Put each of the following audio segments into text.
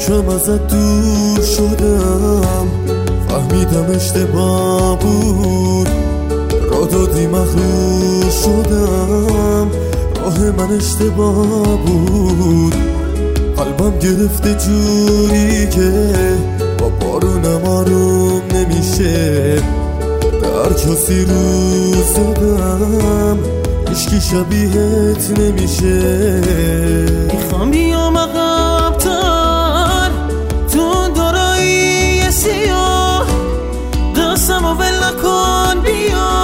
یکم ازت دور شدم، فهمیدم اشتباه بود، راه دادی مغرور شدم، راه من اشتباه بود. قلبم گرفته جوری که با بارونم آروم نمیشه، در کسی رو زدم هیچکی شبیهت نمیشه. میخوام بیام عقب‌تر تو اون دورایی سیاه، دستم و ول نکن بیا،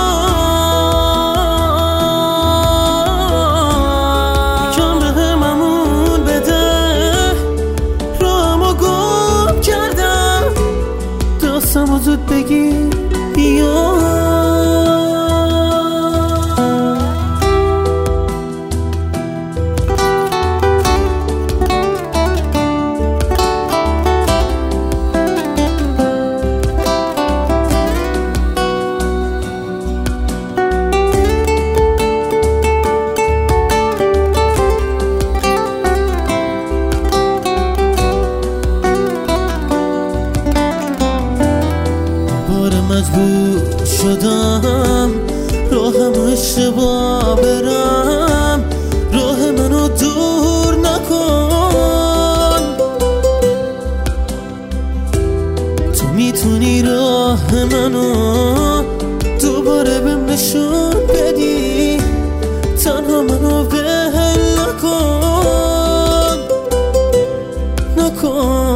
یکم بهم امون بده، راهمو گم کردم، دستمو زود بگیر بیا. مجبور شدم راهم اشتباه برم، راه منو دور نکن، تو میتونی راه منو دوباره بهم نشون بدی، تنها منو ول نکن.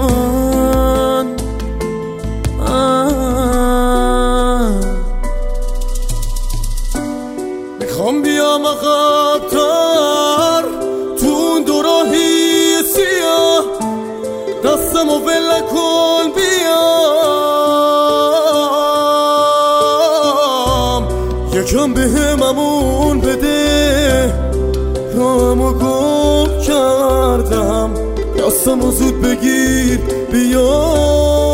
میخوام بیام عقب‌تر تو اون دو راهی سیاه، دستم و ول نکن بیام، یکم بهم امون بده، راهمو گم کردم، دستم و زود بگیر بیا.